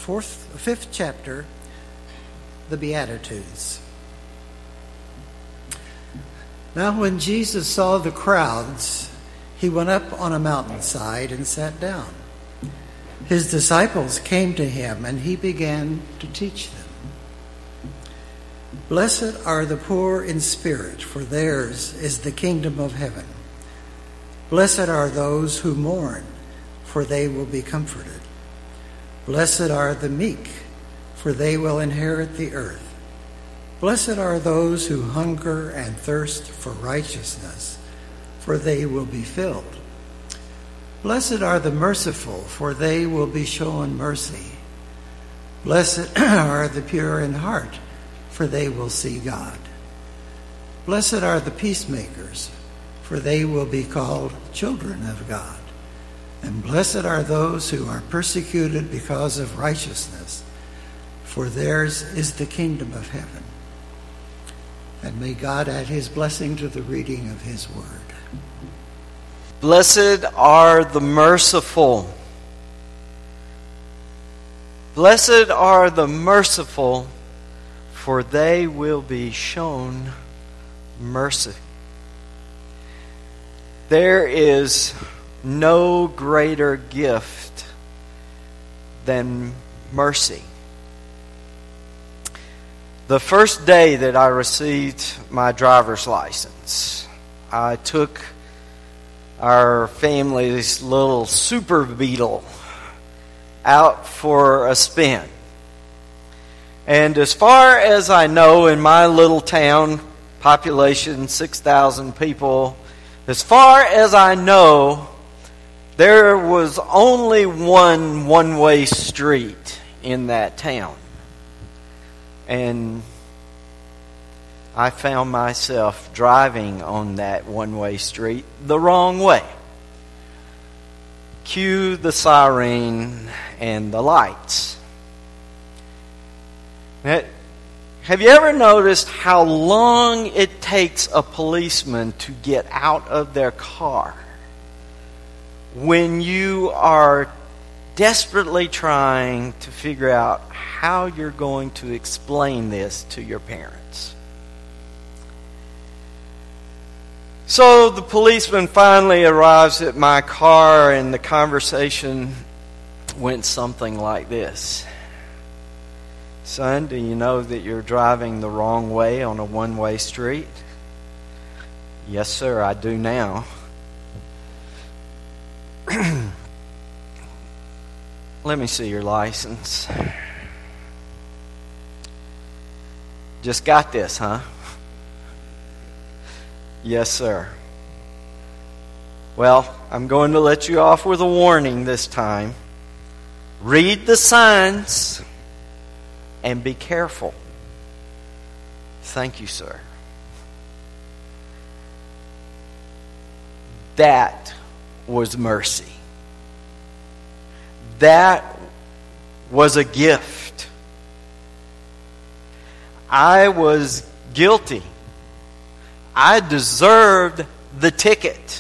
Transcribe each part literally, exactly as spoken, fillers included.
fourth, fifth chapter, the Beatitudes. Now when Jesus saw the crowds, he went up on a mountainside and sat down. His disciples came to him, and he began to teach them. Blessed are the poor in spirit, for theirs is the kingdom of heaven. Blessed are those who mourn, for they will be comforted. Blessed are the meek, for they will inherit the earth. Blessed are those who hunger and thirst for righteousness, for they will be filled. Blessed are the merciful, for they will be shown mercy. Blessed are the pure in heart, for they will see God. Blessed are the peacemakers, for they will be called children of God. And blessed are those who are persecuted because of righteousness, for theirs is the kingdom of heaven. And may God add his blessing to the reading of his word. Blessed are the merciful. Blessed are the merciful, for they will be shown mercy. There is no greater gift than mercy. The first day that I received my driver's license, I took our family's little Super Beetle out for a spin. And as far as I know, in my little town, population six thousand people, as far as I know, there was only one one-way street in that town. And I found myself driving on that one-way street the wrong way. Cue the siren and the lights. Now, have you ever noticed how long it takes a policeman to get out of their car when you are desperately trying to figure out how you're going to explain this to your parents? So the policeman finally arrives at my car, and the conversation went something like this. Son, do you know that you're driving the wrong way on a one-way street? Yes, sir, I do now. Let me see your license. Just got this, huh? Yes, sir. Well, I'm going to let you off with a warning this time. Read the signs and be careful. Thank you, sir. That was mercy. That was a gift. I was guilty. I deserved the ticket.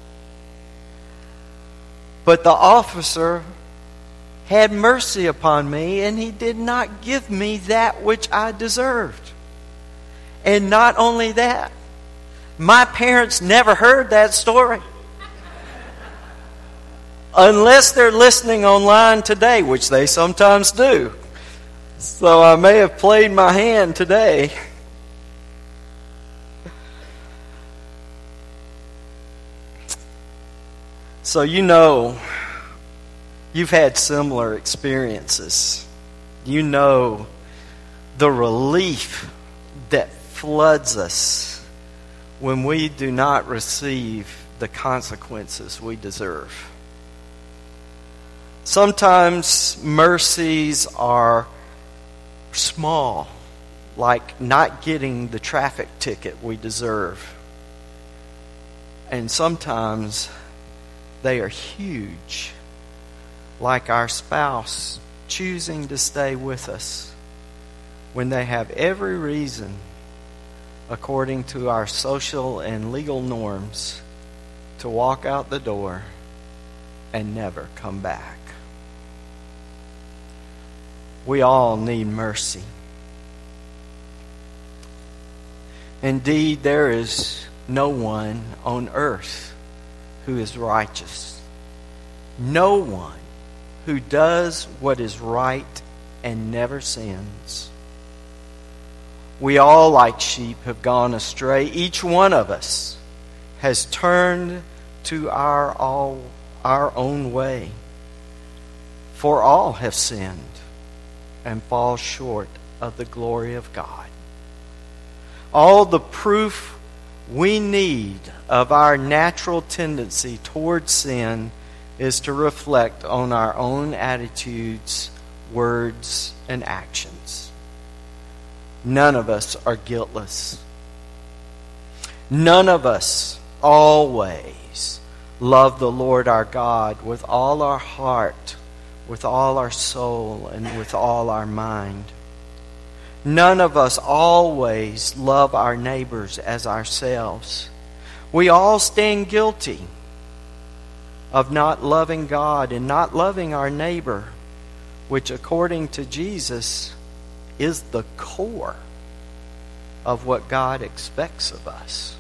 But the officer had mercy upon me, and he did not give me that which I deserved. And not only that, my parents never heard that story. Unless they're listening online today, which they sometimes do. So I may have played my hand today. So you know, you've had similar experiences. You know the relief that floods us when we do not receive the consequences we deserve. Sometimes mercies are small, like not getting the traffic ticket we deserve. And sometimes they are huge, like our spouse choosing to stay with us when they have every reason, according to our social and legal norms, to walk out the door and never come back. We all need mercy. Indeed, there is no one on earth who is righteous. No one who does what is right and never sins. We all, like sheep, have gone astray. Each one of us has turned to our all our own way. For all have sinned and fall short of the glory of God. All the proof we need of our natural tendency towards sin is to reflect on our own attitudes, words, and actions. None of us are guiltless. None of us always love the Lord our God with all our heart, with all our soul, and with all our mind. None of us always love our neighbors as ourselves. We all stand guilty of not loving God and not loving our neighbor, which according to Jesus is the core of what God expects of us.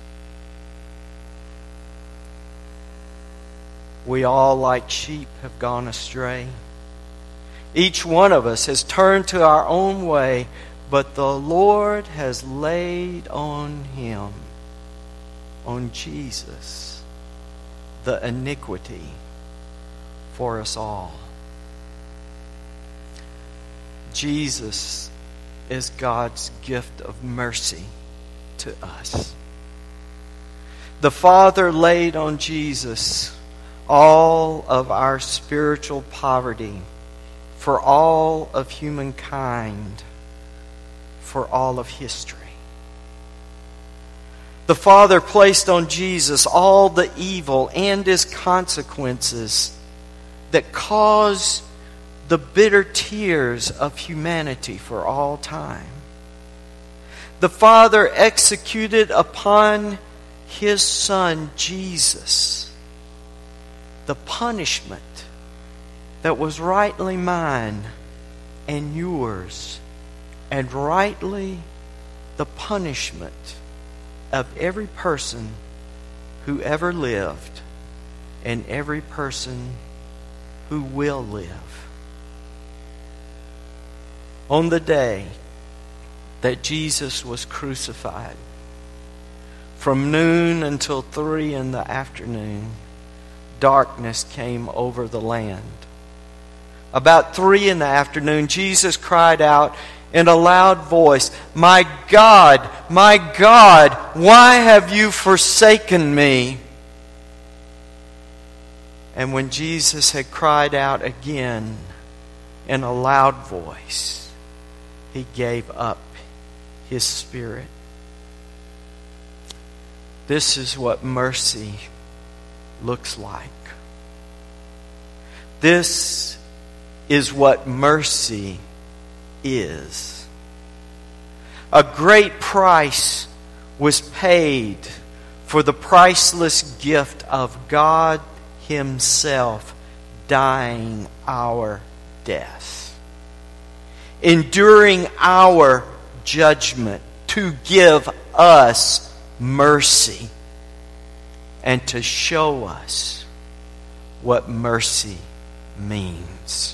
We all, like sheep, have gone astray. Each one of us has turned to our own way, but the Lord has laid on him, on Jesus, the iniquity for us all. Jesus is God's gift of mercy to us. The Father laid on Jesus all of our spiritual poverty for all of humankind, for all of history. The Father placed on Jesus all the evil and its consequences that cause the bitter tears of humanity for all time. The Father executed upon His Son, Jesus, the punishment that was rightly mine and yours, and rightly the punishment of every person who ever lived and every person who will live. On the day that Jesus was crucified, from noon until three in the afternoon, darkness came over the land. About three in the afternoon, Jesus cried out in a loud voice, "My God, my God, why have you forsaken me?" And when Jesus had cried out again in a loud voice, He gave up His spirit. This is what mercy looks like. This is what mercy is. A great price was paid for the priceless gift of God Himself dying our death, enduring our judgment to give us mercy and to show us what mercy means.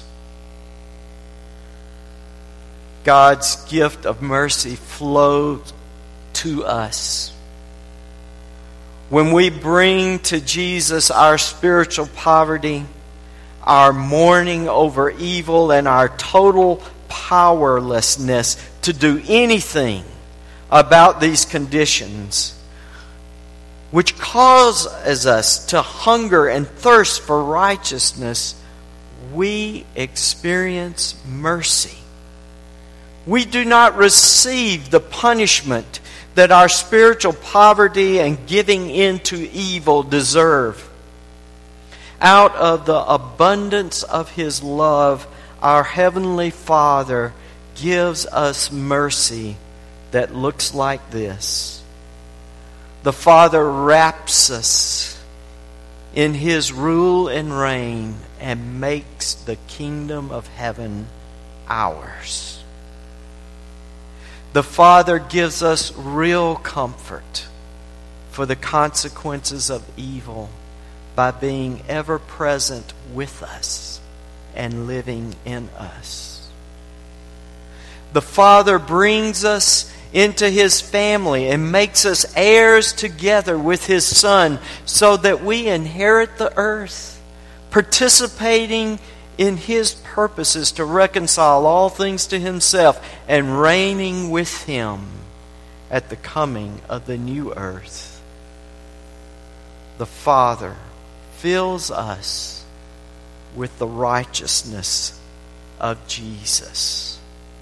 God's gift of mercy flows to us when we bring to Jesus our spiritual poverty, our mourning over evil, and our total powerlessness to do anything about these conditions, which causes us to hunger and thirst for righteousness. We experience mercy. We do not receive the punishment that our spiritual poverty and giving into evil deserve. Out of the abundance of His love, our Heavenly Father gives us mercy that looks like this. The Father wraps us in His rule and reign and makes the kingdom of heaven ours. The Father gives us real comfort for the consequences of evil by being ever present with us and living in us. The Father brings us into His family and makes us heirs together with His Son so that we inherit the earth, participating in His purposes to reconcile all things to Himself and reigning with Him at the coming of the new earth. The Father fills us with the righteousness of Jesus.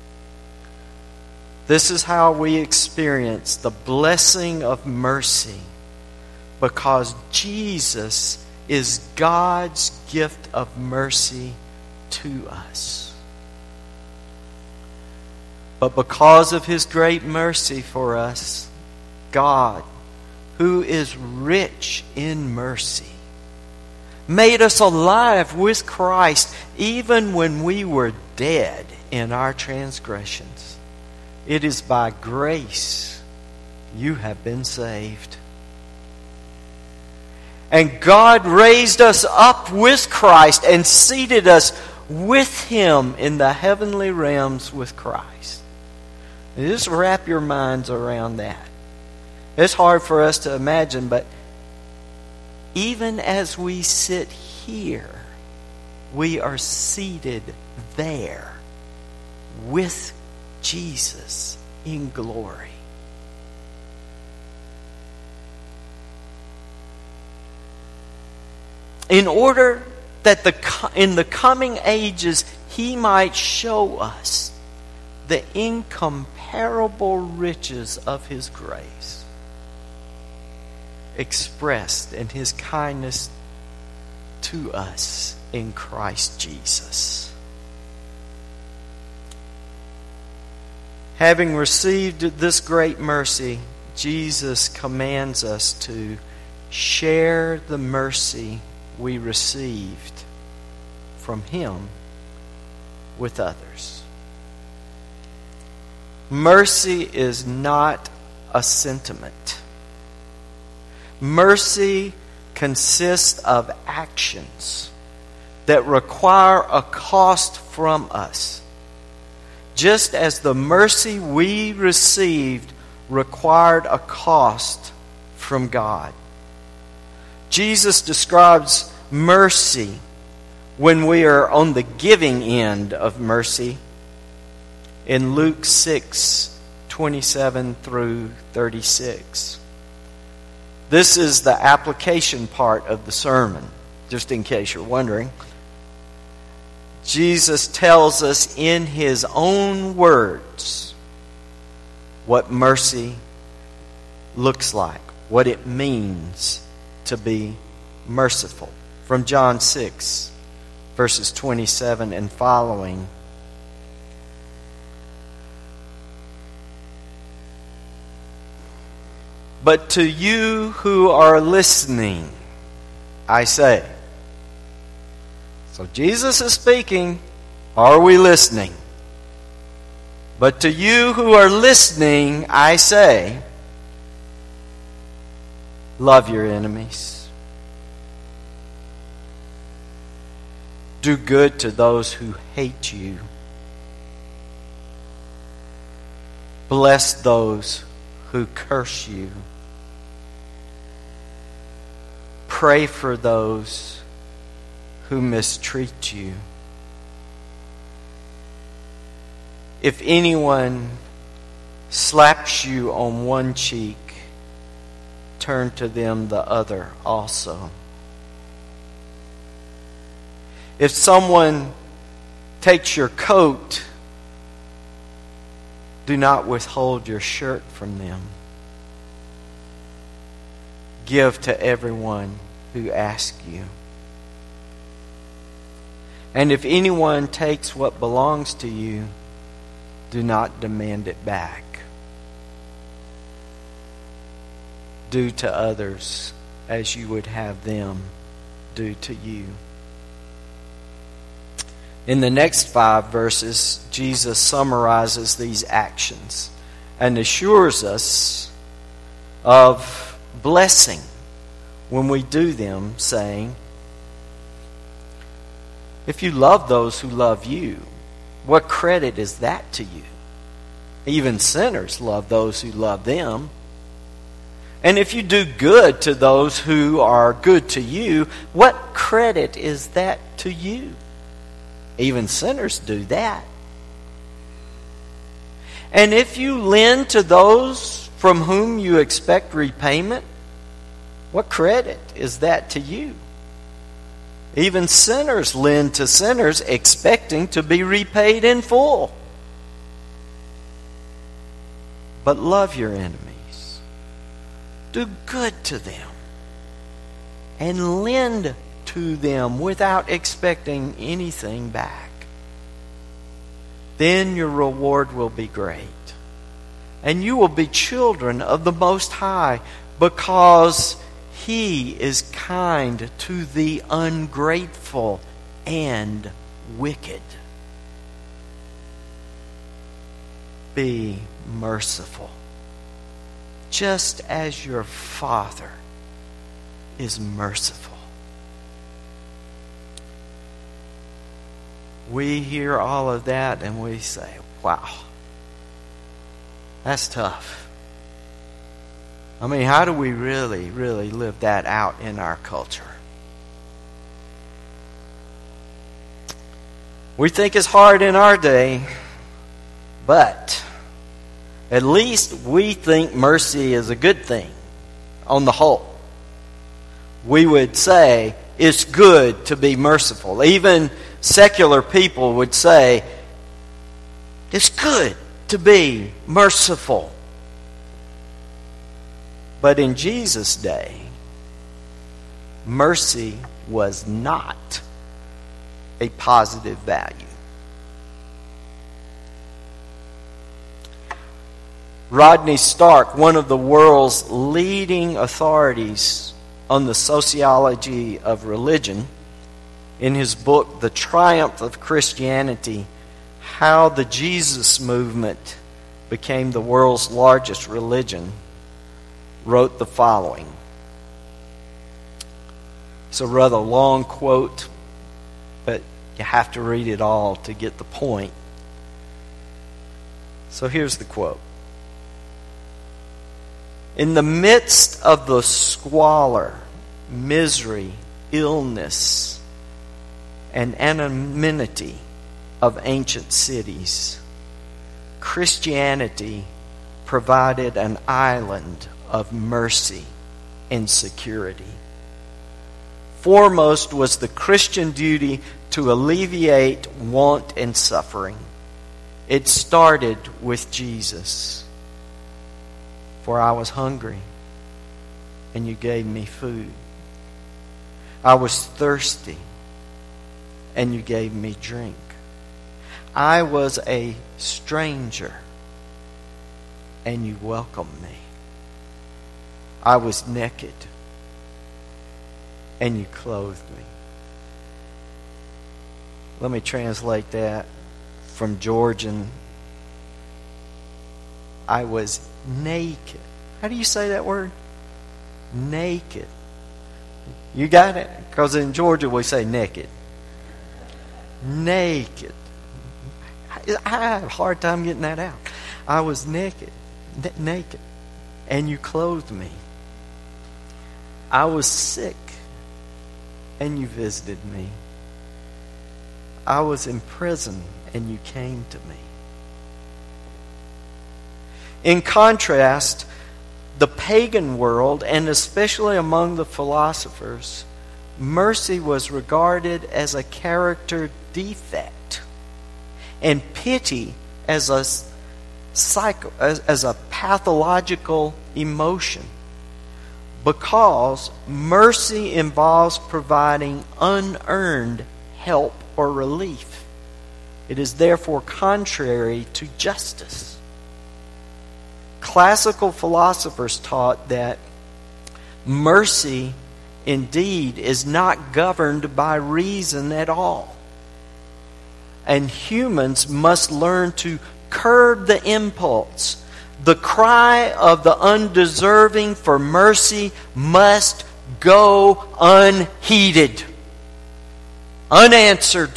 This is how we experience the blessing of mercy, because Jesus is God's gift of mercy to us. But because of His great mercy for us, God, who is rich in mercy, made us alive with Christ even when we were dead in our transgressions. It is by grace you have been saved. And God raised us up with Christ and seated us with Him in the heavenly realms with Christ. And just wrap your minds around that. It's hard for us to imagine, but even as we sit here, we are seated there with Jesus in glory. In order that the in the coming ages He might show us the incomparable riches of His grace, expressed in His kindness to us in Christ Jesus. Having received this great mercy, Jesus commands us to share the mercy we received from Him with others. Mercy is not a sentiment. Mercy consists of actions that require a cost from us, just as the mercy we received required a cost from God. Jesus describes mercy when we are on the giving end of mercy in Luke six, twenty-seven through thirty-six. This is the application part of the sermon, just in case you're wondering. Jesus tells us in His own words what mercy looks like, what it means to be merciful. From John six, verses twenty-seven and following. But to you who are listening, I say. So Jesus is speaking. Are we listening? But to you who are listening, I say, love your enemies. Do good to those who hate you. Bless those who curse you. Pray for those who mistreat you. If anyone slaps you on one cheek, turn to them the other also. If someone takes your coat, do not withhold your shirt from them. Give to everyone who asks you. And if anyone takes what belongs to you, do not demand it back. Do to others as you would have them do to you. In the next five verses, Jesus summarizes these actions and assures us of blessing when we do them, saying, if you love those who love you, what credit is that to you? Even sinners love those who love them. And if you do good to those who are good to you, what credit is that to you? Even sinners do that. And if you lend to those from whom you expect repayment, what credit is that to you? Even sinners lend to sinners expecting to be repaid in full. But love your enemies. Do good to them. And lend to them without expecting anything back. Then your reward will be great. And you will be children of the Most High, because He is kind to the ungrateful and wicked. Be merciful, just as your Father is merciful. We hear all of that and we say, wow, that's tough. I mean, how do we really, really live that out in our culture? We think it's hard in our day, but at least we think mercy is a good thing on the whole. We would say it's good to be merciful. Even secular people would say it's good to be merciful. But in Jesus' day, mercy was not a positive value. Rodney Stark, one of the world's leading authorities on the sociology of religion, in his book, The Triumph of Christianity, How the Jesus Movement Became the World's Largest Religion, wrote the following. It's a rather long quote, but you have to read it all to get the point. So here's the quote. In the midst of the squalor, misery, illness, and anonymity of ancient cities, Christianity provided an island of mercy and security. Foremost was the Christian duty to alleviate want and suffering. It started with Jesus. For I was hungry, and you gave me food. I was thirsty, and you gave me drink. I was a stranger, and you welcomed me. I was naked, and you clothed me. Let me translate that from Georgian. I was naked. How do you say that word? Naked. You got it? Because in Georgia we say naked. Naked. I have a hard time getting that out. I was naked. N- naked. And you clothed me. I was sick. And you visited me. I was in prison. And you came to me. In contrast, the pagan world, and especially among the philosophers, mercy was regarded as a character defect, and pity as a psycho, as, as a pathological emotion, because mercy involves providing unearned help or relief. It is therefore contrary to justice. Classical philosophers taught that mercy indeed is not governed by reason at all. and humans must learn to curb the impulse. The cry of the undeserving for mercy must go unheeded, unanswered.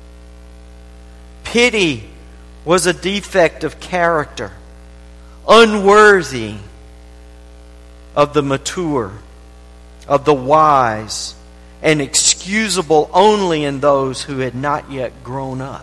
Pity was a defect of character, unworthy of the mature, of the wise, and excusable only in those who had not yet grown up.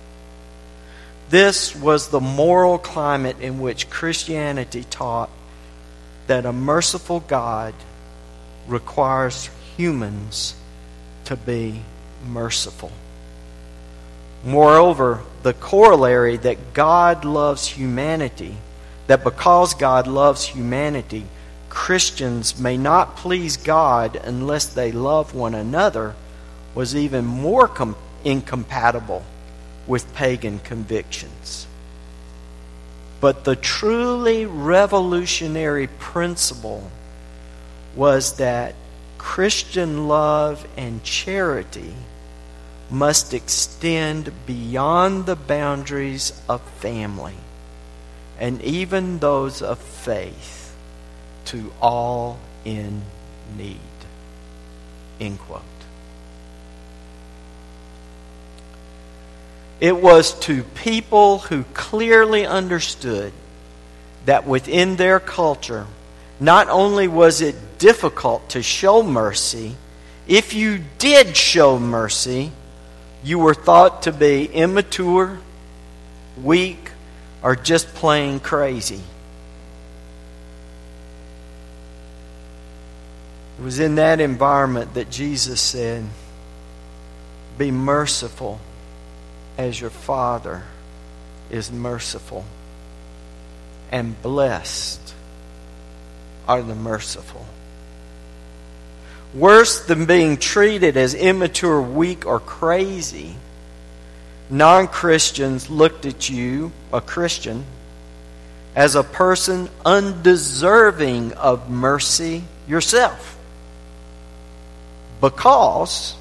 This was the moral climate in which Christianity taught that a merciful God requires humans to be merciful. Moreover, the corollary that God loves humanity, that because God loves humanity, Christians may not please God unless they love one another, was even more com- incompatible with pagan convictions. But the truly revolutionary principle was that Christian love and charity must extend beyond the boundaries of family and even those of faith to all in need. End quote. It was to people who clearly understood that within their culture, not only was it difficult to show mercy, if you did show mercy, you were thought to be immature, weak, or just plain crazy. It was in that environment that Jesus said, "Be merciful as your Father is merciful, and blessed are the merciful." Worse than being treated as immature, weak, or crazy, non-Christians looked at you, a Christian, as a person undeserving of mercy yourself, because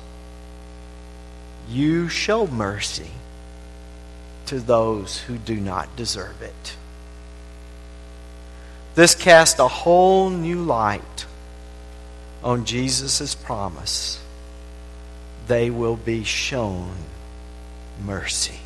you show mercy to those who do not deserve it. This cast a whole new light on Jesus' promise. They will be shown mercy.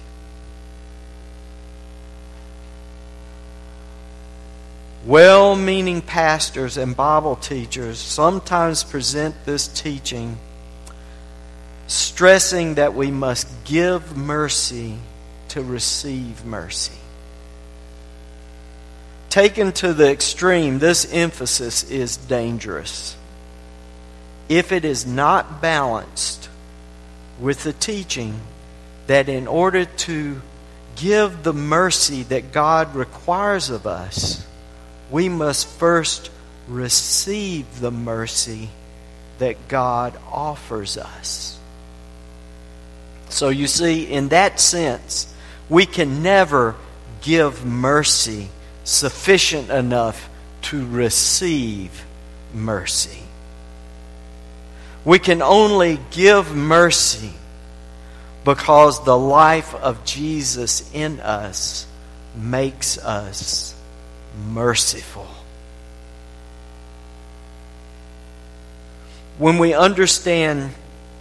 Well-meaning pastors and Bible teachers sometimes present this teaching stressing that we must give mercy to receive mercy. Taken to the extreme, this emphasis is dangerous if it is not balanced with the teaching that in order to give the mercy that God requires of us, we must first receive the mercy that God offers us. So you see, in that sense, we can never give mercy sufficient enough to receive mercy. We can only give mercy because the life of Jesus in us makes us merciful. When we understand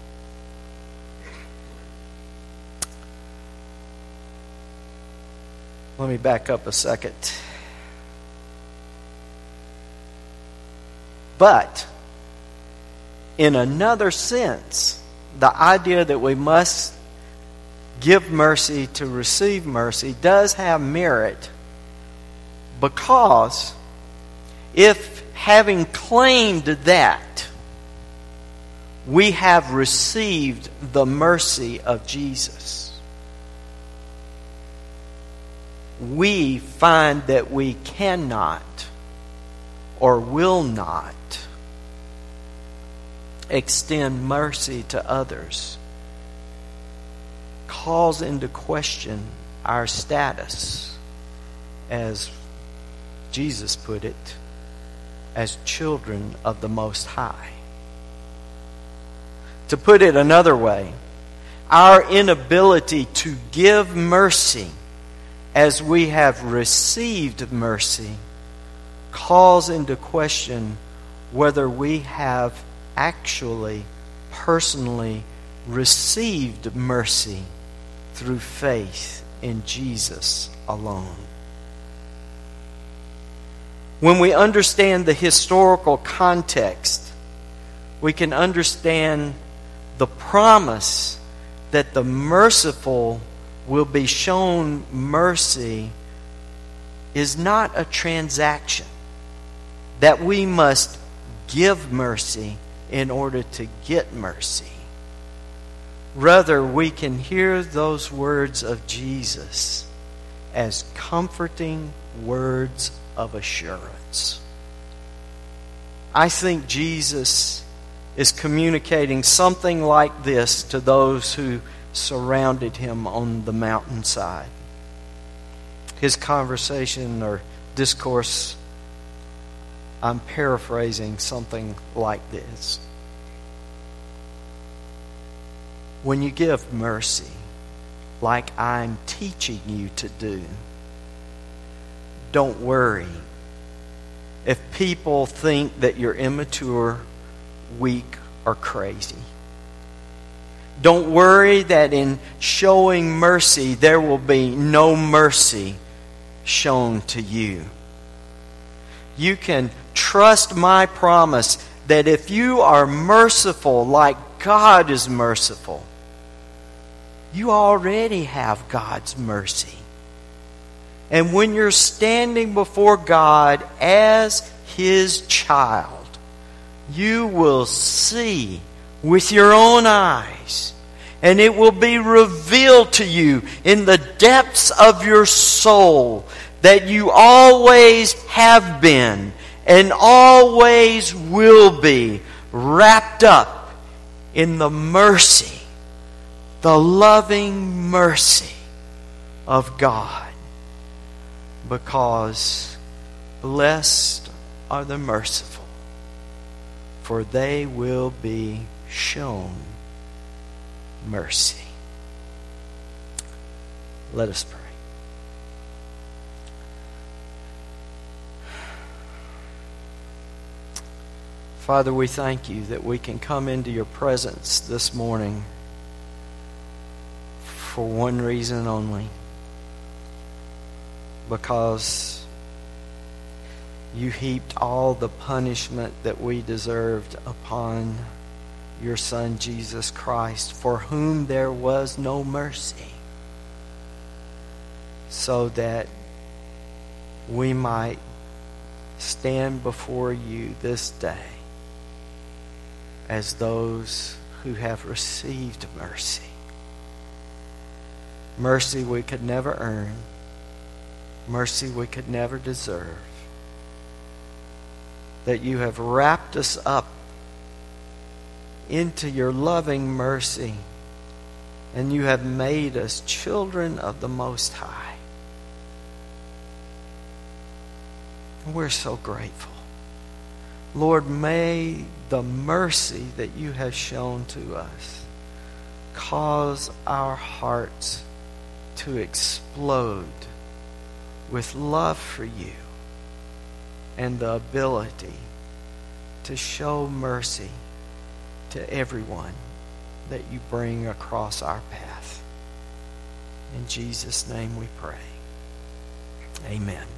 Let me back up a second. But, in another sense, the idea that we must give mercy to receive mercy does have merit, because if, having claimed that, we have received the mercy of Jesus, we find that we cannot or will not extend mercy to others, calls into question our status, as Jesus put it, as children of the Most High. To put it another way, our inability to give mercy as we have received mercy calls into question whether we have actually, personally received mercy through faith in Jesus alone. When we understand the historical context, we can understand the promise that the merciful will be shown mercy is not a transaction, that we must give mercy in order to get mercy. Rather, we can hear those words of Jesus as comforting words of assurance. I think Jesus is communicating something like this to those who surrounded him on the mountainside. His conversation or discourse, I'm paraphrasing something like this. When you give mercy, like I'm teaching you to do, don't worry if people think that you're immature, weak, or crazy. Don't worry that in showing mercy, there will be no mercy shown to you. You can trust my promise that if you are merciful like God is merciful, you already have God's mercy. And when you're standing before God as His child, you will see with your own eyes, and it will be revealed to you in the depths of your soul that you always have been and always will be wrapped up in the mercy, the loving mercy of God. Because blessed are the merciful, for they will be shown mercy. Let us pray. Father, we thank you that we can come into your presence this morning for one reason only. Because you heaped all the punishment that we deserved upon your Son, Jesus Christ, for whom there was no mercy, so that we might stand before you this day as those who have received mercy. Mercy we could never earn. Mercy we could never deserve. That you have wrapped us up into your loving mercy, and you have made us children of the Most High. And we're so grateful. Lord, may the mercy that you have shown to us cause our hearts to explode with love for you and the ability to show mercy to everyone that you bring across our path. In Jesus' name we pray. Amen.